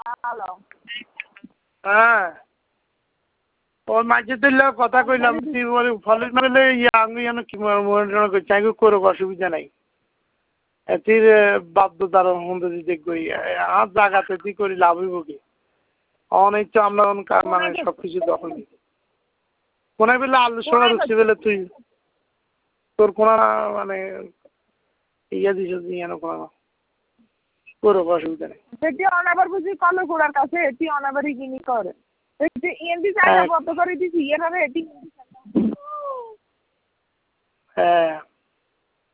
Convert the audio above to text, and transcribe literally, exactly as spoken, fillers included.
hello হ্যাঁ ওর মাঝে দিলে কথা কইলাম তুই ফলের মেলে ইয়া আমি যেন কি মনোরঞ্জন করছি আমি করো অসুবিধা নাই এটির বাধ্যতার মধ্যে দেখবো আর জায়গাতে তুই করি লাভ হইব কি অনেক তো আমরা মানে সব কিছু দখল নিতে কোনায় বেলে আলু সোনা ঢুকছে বেলে তুই তোর কোনা মানে ইয়া দিস যেন কোনা করো অসুবিধা নেই সেটি অনাবার বুঝি কলে গোড়ার কাছে এটি অনাবারই কিনি করে এমডি চাইনা বন্ধ করে দিছি এর এটি হ্যাঁ